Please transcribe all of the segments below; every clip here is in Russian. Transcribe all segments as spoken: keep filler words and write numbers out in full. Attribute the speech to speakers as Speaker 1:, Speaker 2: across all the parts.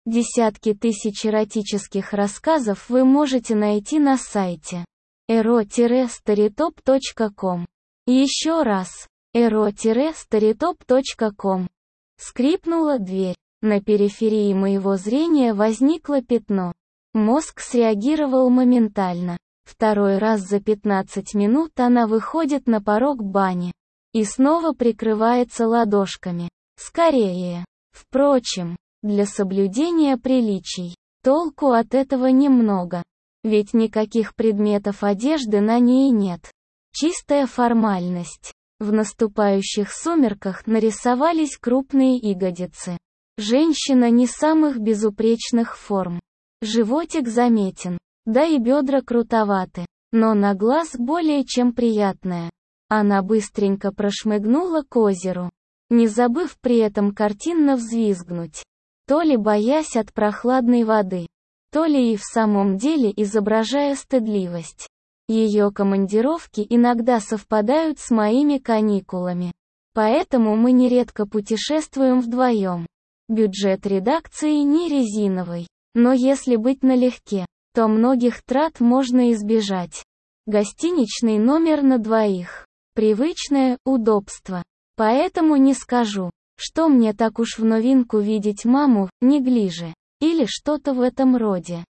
Speaker 1: Десятки тысяч эротических рассказов вы можете найти на сайте эро старитоп точка ком. Еще раз. эро старитоп точка ком. Скрипнула дверь. На периферии моего зрения возникло пятно. Мозг среагировал моментально. Второй раз за пятнадцать минут она выходит на порог бани. И снова прикрывается ладошками. Скорее. Впрочем, для соблюдения приличий. Толку от этого немного. Ведь никаких предметов одежды на ней нет. Чистая формальность. В наступающих сумерках нарисовались крупные ягодицы. Женщина не самых безупречных форм. Животик заметен. Да и бедра крутоваты. Но на глаз более чем приятная. Она быстренько прошмыгнула к озеру, не забыв при этом картинно взвизгнуть. То ли боясь от прохладной воды, то ли и в самом деле изображая стыдливость. Ее командировки иногда совпадают с моими каникулами. Поэтому мы нередко путешествуем вдвоем. Бюджет редакции не резиновый. Но если быть налегке, то многих трат можно избежать. Гостиничный номер на двоих. Привычное удобство. Поэтому не скажу, что мне так уж в новинку видеть маму, неглиже, или что-то в этом роде.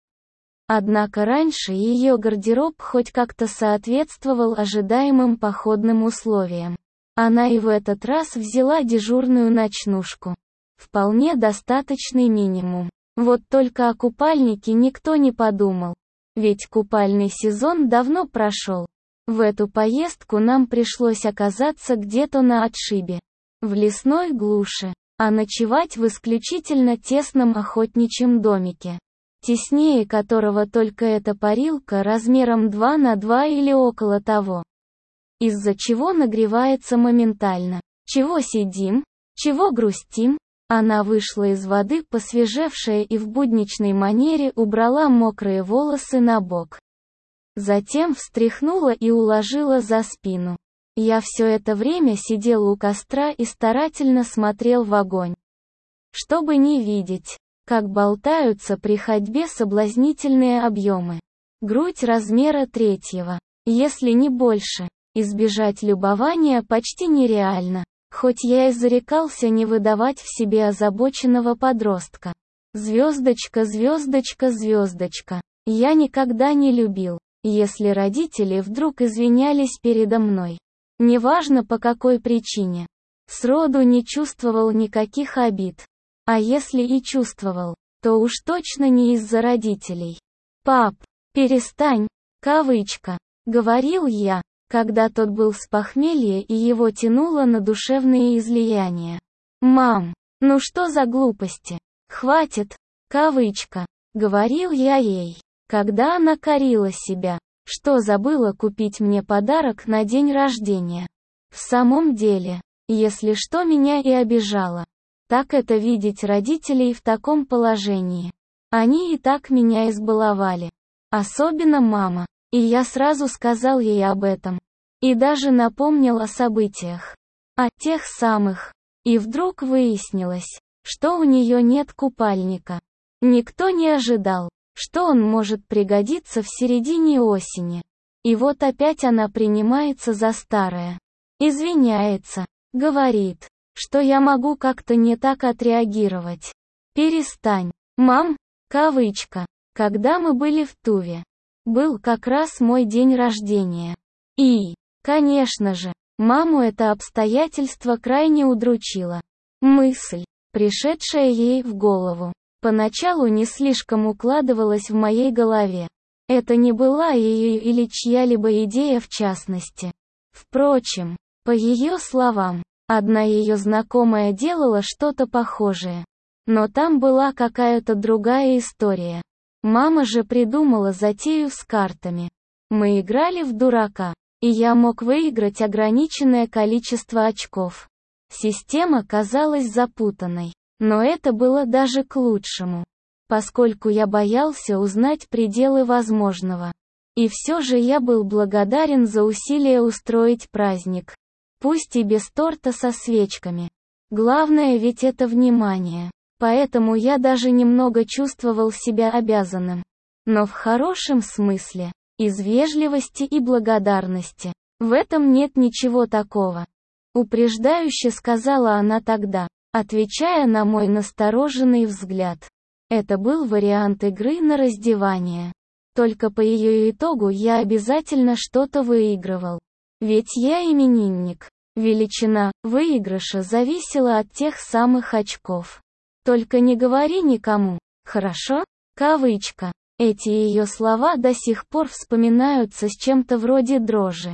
Speaker 1: Однако раньше ее гардероб хоть как-то соответствовал ожидаемым походным условиям. Она и в этот раз взяла дежурную ночнушку. Вполне достаточный минимум. Вот только о купальнике никто не подумал. Ведь купальный сезон давно прошел. В эту поездку нам пришлось оказаться где-то на отшибе. В лесной глуши. А ночевать в исключительно тесном охотничьем домике. Теснее которого только эта парилка размером два на два или около того. Из-за чего нагревается моментально. Чего сидим? Чего грустим? Она вышла из воды посвежевшая и в будничной манере убрала мокрые волосы на бок. Затем встряхнула и уложила за спину. Я все это время сидел у костра и старательно смотрел в огонь. Чтобы не видеть, как болтаются при ходьбе соблазнительные объемы. Грудь размера третьего, если не больше. Избежать любования почти нереально. Хоть я и зарекался не выдавать в себе озабоченного подростка. Звездочка, звездочка, звездочка. Я никогда не любил, если родители вдруг извинялись передо мной. Неважно по какой причине. Сроду не чувствовал никаких обид. А если и чувствовал, то уж точно не из-за родителей. «Пап, перестань», кавычка, говорил я, когда тот был с похмелья и его тянуло на душевные излияния. «Мам, ну что за глупости? Хватит», кавычка, говорил я ей, когда она корила себя, что забыла купить мне подарок на день рождения. В самом деле, если что меня и обижало, так это видеть родителей в таком положении. Они и так меня избаловали. Особенно мама. И я сразу сказал ей об этом. И даже напомнил о событиях. О тех самых. И вдруг выяснилось, что у нее нет купальника. Никто не ожидал, что он может пригодиться в середине осени. И вот опять она принимается за старое. Извиняется. Говорит, что я могу как-то не так отреагировать. «Перестань, мам», кавычка, когда мы были в Туве. Был как раз мой день рождения. И, конечно же, маму это обстоятельство крайне удручило. Мысль, пришедшая ей в голову, поначалу не слишком укладывалась в моей голове. Это не была ее или чья-либо идея в частности. Впрочем, по ее словам, одна ее знакомая делала что-то похожее. Но там была какая-то другая история. Мама же придумала затею с картами. Мы играли в дурака, и я мог выиграть ограниченное количество очков. Система казалась запутанной, но это было даже к лучшему, поскольку я боялся узнать пределы возможного. И все же я был благодарен за усилие устроить праздник. Пусть и без торта со свечками. Главное ведь это внимание. Поэтому я даже немного чувствовал себя обязанным. Но в хорошем смысле, из вежливости и благодарности. В этом нет ничего такого. Упреждающе сказала она тогда, отвечая на мой настороженный взгляд. Это был вариант игры на раздевание. Только по ее итогу я обязательно что-то выигрывал. Ведь я именинник. Величина выигрыша зависела от тех самых очков. Только не говори никому, хорошо? Кавычка. Эти ее слова до сих пор вспоминаются с чем-то вроде дрожи.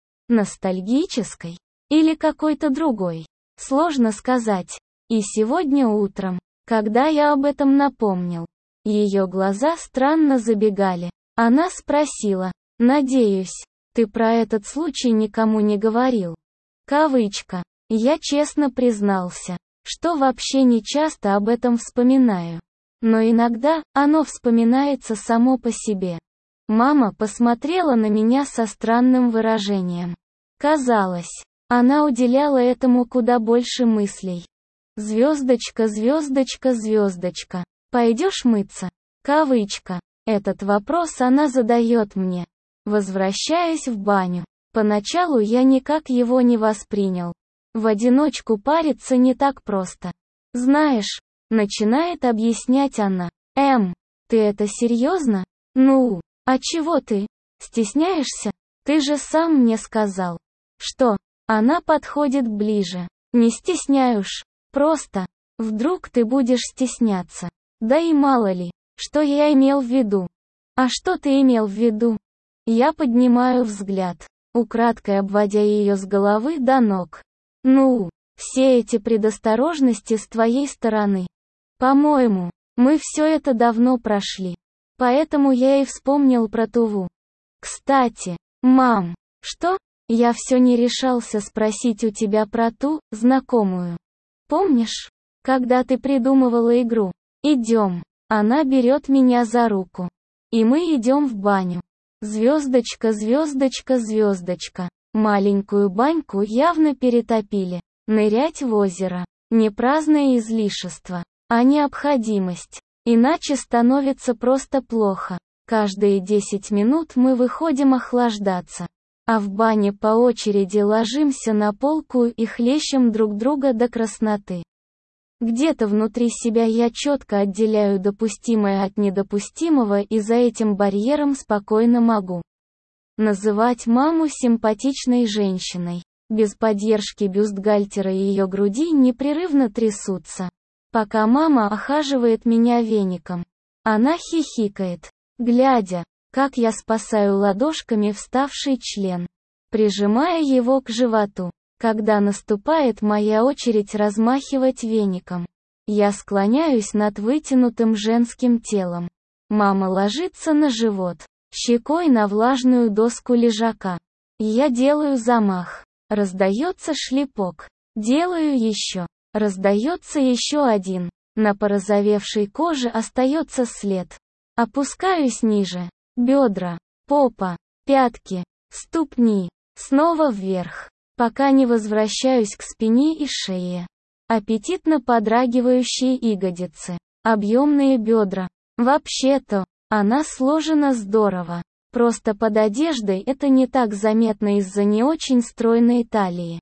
Speaker 1: Ностальгической? Или какой-то другой? Сложно сказать. И сегодня утром, когда я об этом напомнил, ее глаза странно забегали. Она спросила, «Надеюсь, ты про этот случай никому не говорил?» Кавычка. Я честно признался, что вообще не часто об этом вспоминаю. Но иногда, оно вспоминается само по себе. Мама посмотрела на меня со странным выражением. Казалось, она уделяла этому куда больше мыслей. Звездочка, звездочка, звездочка. Пойдешь мыться? Кавычка. Этот вопрос она задает мне, возвращаясь в баню. Поначалу я никак его не воспринял. В одиночку париться не так просто. Знаешь, начинает объяснять она. Эм, ты это серьезно? Ну, а чего ты? Стесняешься? Ты же сам мне сказал. Что? Она подходит ближе. Не стесняюсь. Просто. Вдруг ты будешь стесняться. Да и мало ли, что я имел в виду. А что ты имел в виду? Я поднимаю взгляд, украдкой обводя ее с головы до ног. Ну, все эти предосторожности с твоей стороны. По-моему, мы все это давно прошли. Поэтому я и вспомнил про Туву. Кстати, мам, что? Я все не решался спросить у тебя про ту, знакомую. Помнишь, когда ты придумывала игру? Идем. Она берет меня за руку. И мы идем в баню. Звездочка, звездочка, звездочка. Маленькую баньку явно перетопили. Нырять в озеро. Не праздное излишество, а необходимость. Иначе становится просто плохо. Каждые десять минут мы выходим охлаждаться. А в бане по очереди ложимся на полку и хлещем друг друга до красноты. Где-то внутри себя я четко отделяю допустимое от недопустимого и за этим барьером спокойно могу называть маму симпатичной женщиной. Без поддержки бюстгальтера и ее груди непрерывно трясутся. Пока мама охаживает меня веником. Она хихикает, глядя, как я спасаю ладошками вставший член, прижимая его к животу. Когда наступает моя очередь размахивать веником, я склоняюсь над вытянутым женским телом. Мама ложится на живот, щекой на влажную доску лежака. Я делаю замах. Раздается шлепок. Делаю еще. Раздается еще один. На порозовевшей коже остается след. Опускаюсь ниже. Бедра, попа, пятки, ступни. Снова вверх. Пока не возвращаюсь к спине и шее. Аппетитно подрагивающие ягодицы. Объемные бедра. Вообще-то, она сложена здорово. Просто под одеждой это не так заметно из-за не очень стройной талии.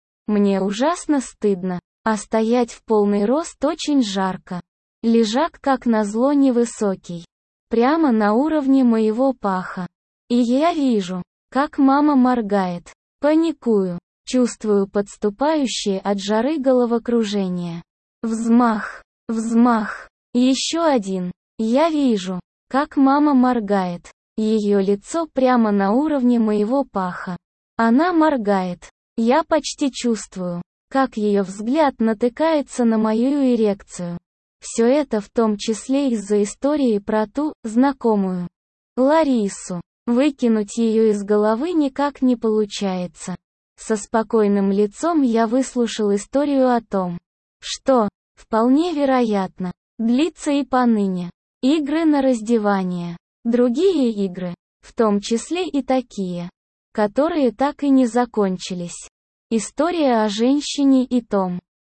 Speaker 1: Мне ужасно стыдно, а стоять в полный рост очень жарко. Лежак как назло невысокий. Прямо на уровне моего паха. И я вижу, как мама моргает. Паникую. Чувствую подступающее от жары головокружение. Взмах. Взмах. Еще один. Я вижу, как мама моргает. Ее лицо прямо на уровне моего паха. Она моргает. Я почти чувствую, как ее взгляд натыкается на мою эрекцию. Все это в том числе из-за истории про ту, знакомую Ларису. Выкинуть ее из головы никак не получается. Со спокойным лицом я выслушал историю о том, что, вполне вероятно, длится и поныне. Игры на раздевание. Другие игры, в том числе и такие, которые так и не закончились. История о женщине и том,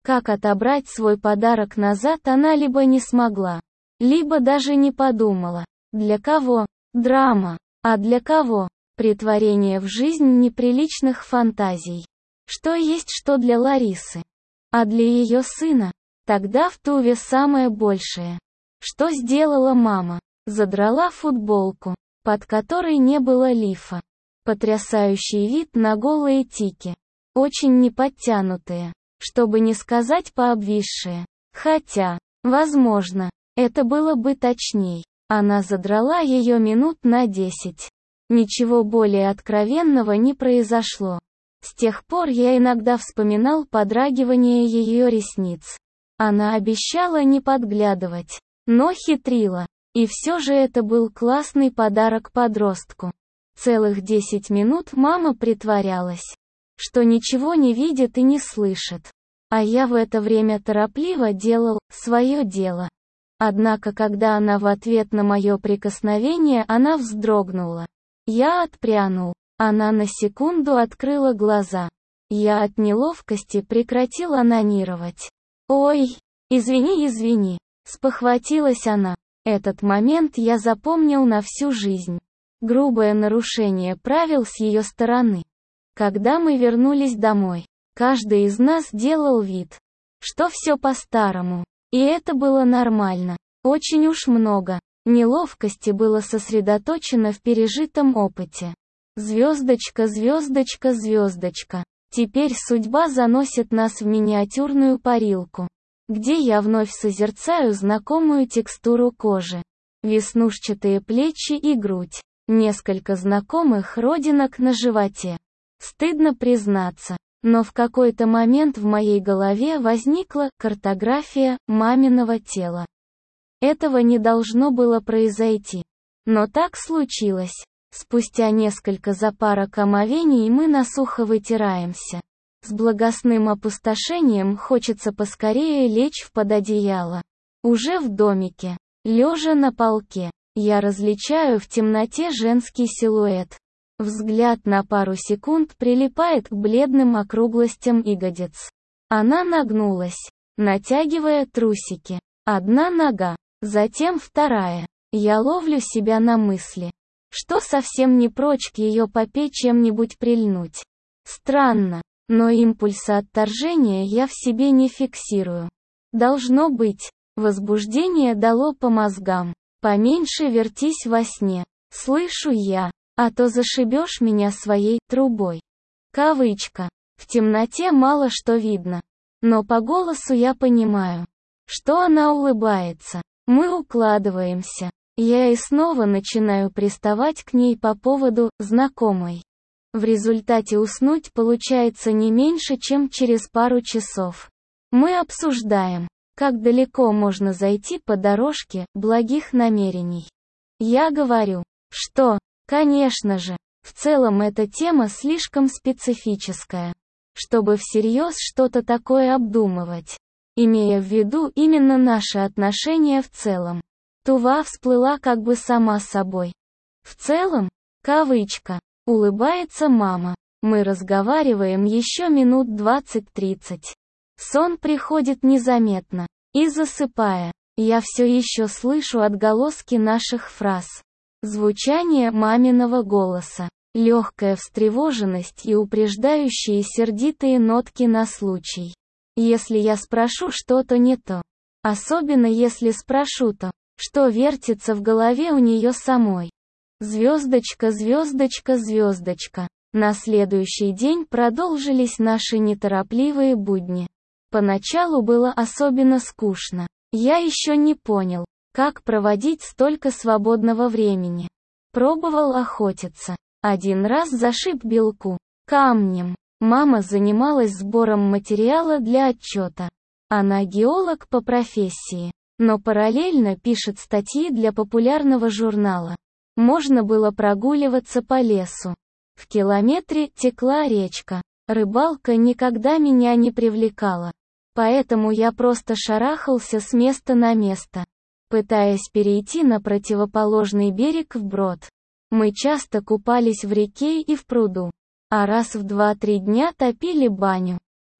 Speaker 1: Как отобрать свой подарок назад она либо не смогла, либо даже не подумала. Для кого? Драма. А для кого? Претворение в жизнь неприличных фантазий. Что есть что для Ларисы. А для ее сына? Тогда в Туве самое большее. Что сделала мама? Задрала футболку, под которой не было лифа. Потрясающий вид на голые тики. Очень неподтянутые, чтобы не сказать пообвисшие. Хотя, возможно, это было бы точней. Она задрала ее минут на десять. Ничего более откровенного не произошло. С тех пор я иногда вспоминал подрагивание ее ресниц. Она обещала не подглядывать, но хитрила. И все же это был классный подарок подростку. Целых десять минут мама притворялась, что ничего не видит и не слышит. А я в это время торопливо делал свое дело. Однако когда она в ответ на мое прикосновение, она вздрогнула. Я отпрянул. Она на секунду открыла глаза. Я от неловкости прекратил онанировать. «Ой, извини, извини», — спохватилась она. Этот момент я запомнил на всю жизнь. Грубое нарушение правил с ее стороны. Когда мы вернулись домой, каждый из нас делал вид, что все по-старому. И это было нормально. Очень уж много неловкости было сосредоточено в пережитом опыте. Звездочка, звездочка, звездочка. Теперь судьба заносит нас в миниатюрную парилку, где я вновь созерцаю знакомую текстуру кожи, веснушчатые плечи и грудь, несколько знакомых родинок на животе. Стыдно признаться, но в какой-то момент в моей голове возникла картография маминого тела. Этого не должно было произойти. Но так случилось. Спустя несколько запарок омовений мы насухо вытираемся. С благостным опустошением хочется поскорее лечь в пододеяло. Уже в домике, лежа на полке, я различаю в темноте женский силуэт. Взгляд на пару секунд прилипает к бледным округлостям ягодиц. Она нагнулась, натягивая трусики. Одна нога, затем вторая. Я ловлю себя на мысли, что совсем не прочь к ее попе чем-нибудь прильнуть. Странно, но импульса отторжения я в себе не фиксирую. Должно быть, возбуждение дало по мозгам. Поменьше вертись во сне, слышу я, а то зашибешь меня своей трубой. Кавычка. В темноте мало что видно. Но по голосу я понимаю, что она улыбается. Мы укладываемся. Я и снова начинаю приставать к ней по поводу «знакомой». В результате уснуть получается не меньше, чем через пару часов. Мы обсуждаем, как далеко можно зайти по дорожке благих намерений. Я говорю, что, конечно же, в целом эта тема слишком специфическая, чтобы всерьез что-то такое обдумывать, имея в виду именно наши отношения в целом. Тува всплыла как бы сама собой. В целом, кавычка, улыбается мама. Мы разговариваем еще минут двадцать-тридцать. Сон приходит незаметно. И засыпая, я все еще слышу отголоски наших фраз. Звучание маминого голоса, легкая встревоженность и упреждающие сердитые нотки на случай, если я спрошу что-то не то. Особенно если спрошу то, что вертится в голове у нее самой. Звездочка, звездочка, звездочка. На следующий день продолжились наши неторопливые будни. Поначалу было особенно скучно. Я еще не понял, как проводить столько свободного времени. Пробовал охотиться. Один раз зашиб белку камнем. Мама занималась сбором материала для отчета. Она геолог по профессии, но параллельно пишет статьи для популярного журнала. Можно было прогуливаться по лесу. В километре текла речка. Рыбалка никогда меня не привлекала. Поэтому я просто шарахался с места на место, пытаясь перейти на противоположный берег вброд. Мы часто купались в реке и в пруду, а раз в два-три дня топили баню.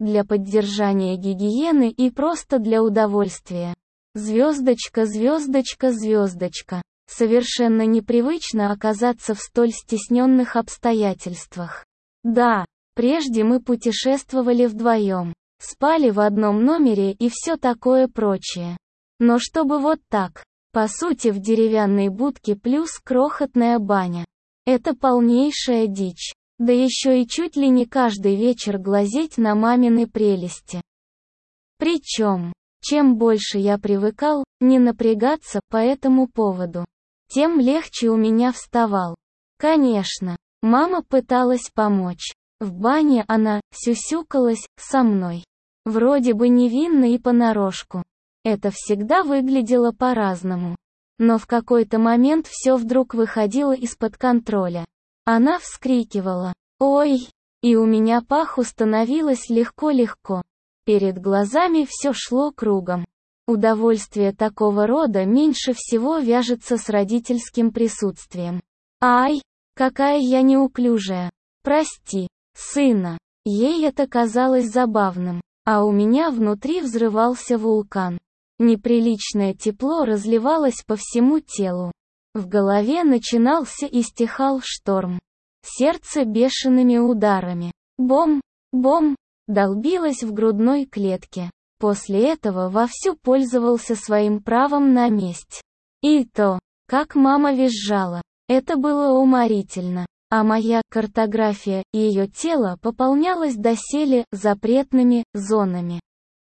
Speaker 1: для поддержания гигиены и просто для удовольствия. Звездочка, звездочка, звездочка. Совершенно непривычно оказаться в столь стесненных обстоятельствах. Да, прежде мы путешествовали вдвоем, спали в одном номере и все такое прочее. Но чтобы вот так, по сути в деревянной будке плюс крохотная баня. Это полнейшая дичь. Да еще и чуть ли не каждый вечер глазеть на мамины прелести. Причем, чем больше я привыкал не напрягаться по этому поводу, тем легче у меня вставал. Конечно, мама пыталась помочь. В бане она сюсюкалась со мной. Вроде бы невинно и понарошку. Это всегда выглядело по-разному. Но в какой-то момент все вдруг выходило из-под контроля. Она вскрикивала «Ой!», и у меня паху становилось легко-легко. Перед глазами все шло кругом. Удовольствие такого рода меньше всего вяжется с родительским присутствием. Ай, какая я неуклюжая. Прости, сына. Ей это казалось забавным, а у меня внутри взрывался вулкан. Неприличное тепло разливалось по всему телу. В голове начинался и стихал шторм. Сердце бешеными ударами. Бом, бом, долбилось в грудной клетке. После этого вовсю пользовался своим правом на месть. И то, как мама визжала, это было уморительно. А моя картография ее тела пополнялась доселе запретными зонами.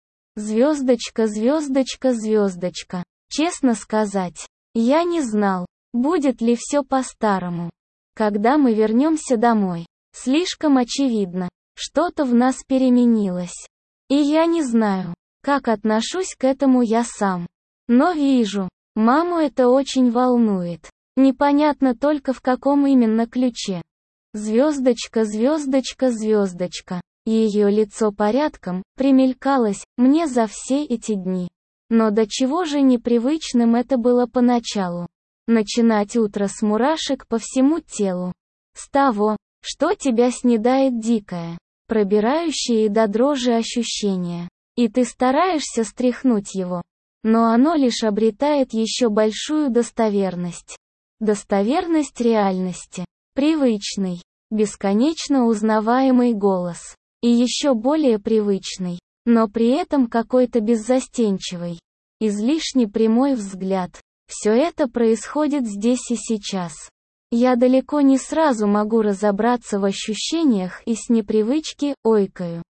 Speaker 1: Звездочка, звездочка, звездочка. Честно сказать, я не знал, будет ли все по-старому. Когда мы вернемся домой, слишком очевидно, что-то в нас переменилось. И я не знаю, как отношусь к этому я сам. Но вижу, маму это очень волнует. Непонятно только в каком именно ключе. Звездочка, звездочка, звездочка. Ее лицо порядком примелькалось мне за все эти дни. Но до чего же непривычным это было поначалу. Начинать утро с мурашек по всему телу. С того, что тебя снедает дикое, пробирающее до дрожи ощущение. И ты стараешься стряхнуть его. Но оно лишь обретает еще большую достоверность. Достоверность реальности. Привычный, бесконечно узнаваемый голос. И еще более привычный, но при этом какой-то беззастенчивый, излишне прямой взгляд. Все это происходит здесь и сейчас. Я далеко не сразу могу разобраться в ощущениях и с непривычки ойкаю.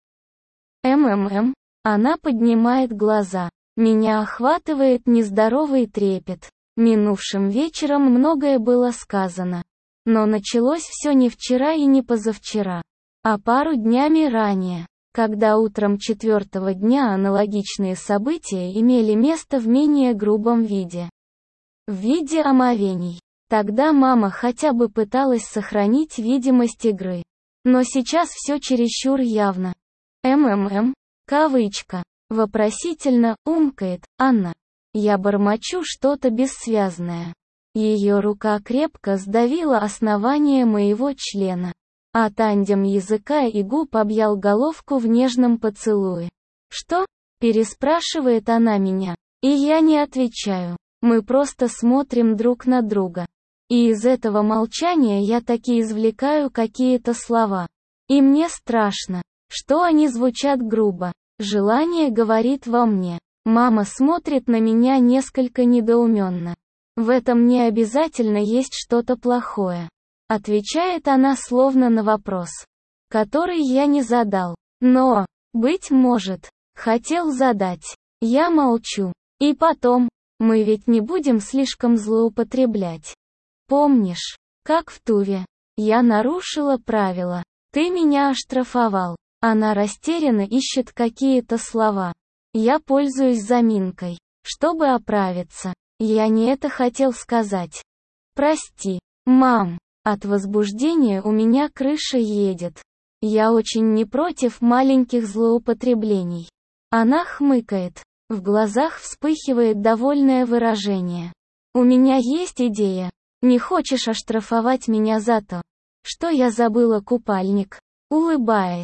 Speaker 1: МММ. Она поднимает глаза. Меня охватывает нездоровый трепет. Минувшим вечером многое было сказано. Но началось все не вчера и не позавчера, а пару днями ранее, когда утром четвертого дня аналогичные события имели место в менее грубом виде. В виде омовений. Тогда мама хотя бы пыталась сохранить видимость игры. Но сейчас все чересчур явно. МММ, кавычка, вопросительно, умкает, Анна. Я бормочу что-то бессвязное. Ее рука крепко сдавила основание моего члена. А тандем языка и губ объял головку в нежном поцелуе. «Что?» – переспрашивает она меня. И я не отвечаю. Мы просто смотрим друг на друга. И из этого молчания я таки извлекаю какие-то слова. И мне страшно, что они звучат грубо. Желание говорит во мне. Мама смотрит на меня несколько недоуменно. В этом не обязательно есть что-то плохое. Отвечает она словно на вопрос, который я не задал. Но, быть может, хотел задать. Я молчу. И потом, мы ведь не будем слишком злоупотреблять. Помнишь, как в Туве? Я нарушила правила. Ты меня оштрафовал. Она растерянно ищет какие-то слова. Я пользуюсь заминкой, чтобы оправиться. Я не это хотел сказать. Прости, мам. От возбуждения у меня крыша едет. Я очень не против маленьких злоупотреблений. Она хмыкает. В глазах вспыхивает довольное выражение. У меня есть идея. Не хочешь оштрафовать меня за то, что я забыла купальник? Улыбаясь,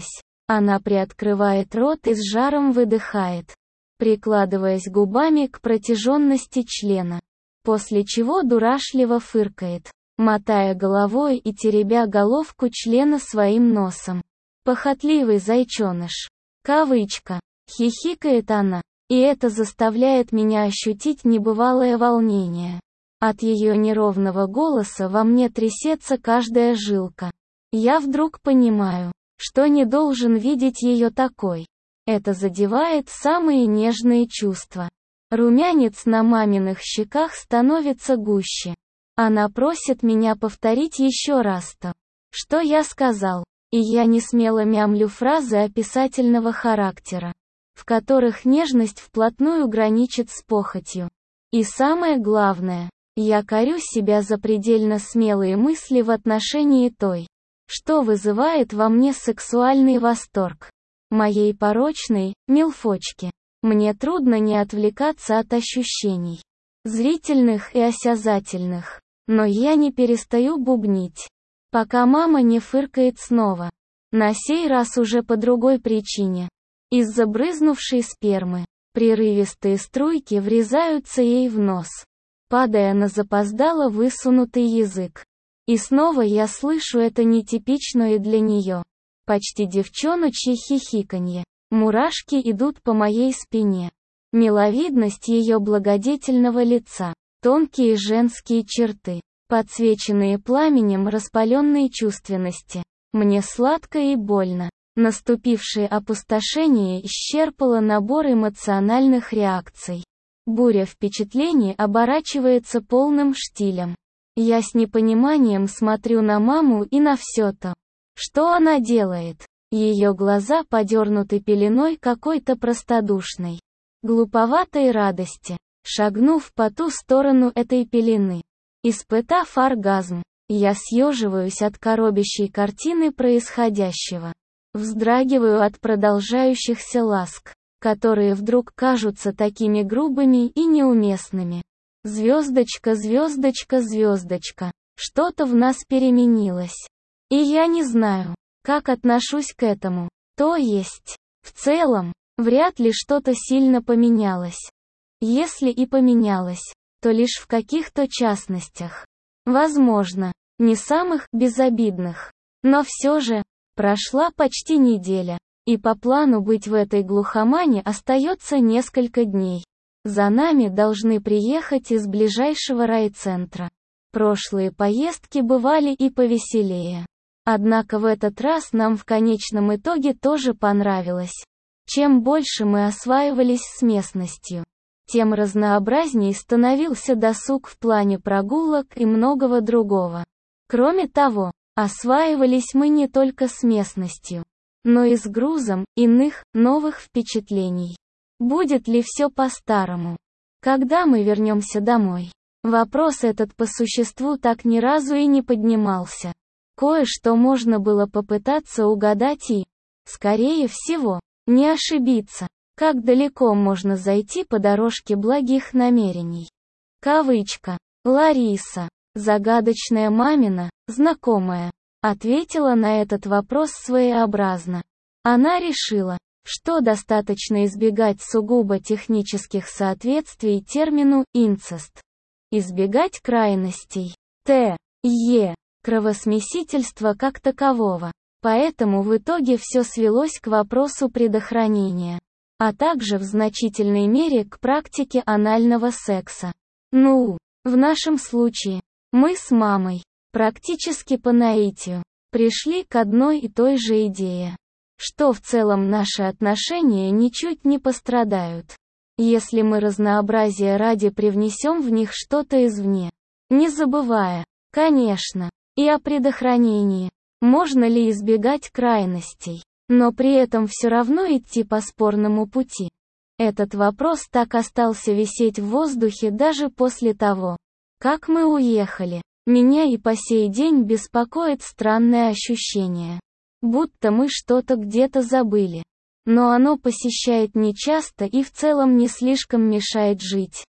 Speaker 1: Она приоткрывает рот и с жаром выдыхает, прикладываясь губами к протяженности члена, после чего дурашливо фыркает, мотая головой и теребя головку члена своим носом. «Похотливый зайченыш». Кавычка. Хихикает она, и это заставляет меня ощутить небывалое волнение. От ее неровного голоса во мне трясется каждая жилка. Я вдруг понимаю, что не должен видеть ее такой. Это задевает самые нежные чувства. Румянец на маминых щеках становится гуще. Она просит меня повторить еще раз то, что я сказал, и я несмело мямлю фразы описательного характера, в которых нежность вплотную граничит с похотью. И самое главное, я корю себя за предельно смелые мысли в отношении той, что вызывает во мне сексуальный восторг. Моей порочной милфочки. Мне трудно не отвлекаться от ощущений, зрительных и осязательных, но я не перестаю бубнить, пока мама не фыркает снова. На сей раз уже по другой причине. Из-за брызнувшей спермы. Прерывистые струйки врезаются ей в нос, падая на запоздало высунутый язык. И снова я слышу это нетипичное для нее, почти девчоночье хихиканье. Мурашки идут по моей спине. Миловидность ее благодетельного лица, тонкие женские черты, подсвеченные пламенем распаленной чувственности. Мне сладко и больно. Наступившее опустошение исчерпало набор эмоциональных реакций. Буря впечатлений оборачивается полным штилем. Я с непониманием смотрю на маму и на все то, что она делает. Ее глаза подернуты пеленой какой-то простодушной, глуповатой радости. Шагнув по ту сторону этой пелены, испытав оргазм, я съеживаюсь от коробящей картины происходящего. Вздрагиваю от продолжающихся ласк, которые вдруг кажутся такими грубыми и неуместными. Звездочка, звездочка, звездочка. Что-то в нас переменилось. И я не знаю, как отношусь к этому. То есть, в целом, вряд ли что-то сильно поменялось. Если и поменялось, то лишь в каких-то частностях. Возможно, не самых безобидных. Но все же, прошла почти неделя, и по плану быть в этой глухомане остается несколько дней. За нами должны приехать из ближайшего райцентра. Прошлые поездки бывали и повеселее. Однако в этот раз нам в конечном итоге тоже понравилось. Чем больше мы осваивались с местностью, тем разнообразней становился досуг в плане прогулок и многого другого. Кроме того, осваивались мы не только с местностью, но и с грузом иных, новых впечатлений. Будет ли все по-старому? Когда мы вернемся домой? Вопрос этот по существу так ни разу и не поднимался. Кое-что можно было попытаться угадать и, скорее всего, не ошибиться. Как далеко можно зайти по дорожке благих намерений? Кавычка. Лариса, загадочная мамина, знакомая, ответила на этот вопрос своеобразно. Она решила, что достаточно избегать сугубо технических соответствий термину «инцест». Избегать крайностей. Т. Е. Кровосмесительства как такового. Поэтому в итоге все свелось к вопросу предохранения, а также в значительной мере к практике анального секса. Ну, в нашем случае, мы с мамой, практически по наитию, пришли к одной и той же идее, что в целом наши отношения ничуть не пострадают, если мы разнообразие ради привнесем в них что-то извне, не забывая, конечно, и о предохранении. Можно ли избегать крайностей, но при этом все равно идти по спорному пути? Этот вопрос так остался висеть в воздухе даже после того, как мы уехали. Меня и по сей день беспокоит странное ощущение, будто мы что-то где-то забыли. Но оно посещает нечасто и в целом не слишком мешает жить.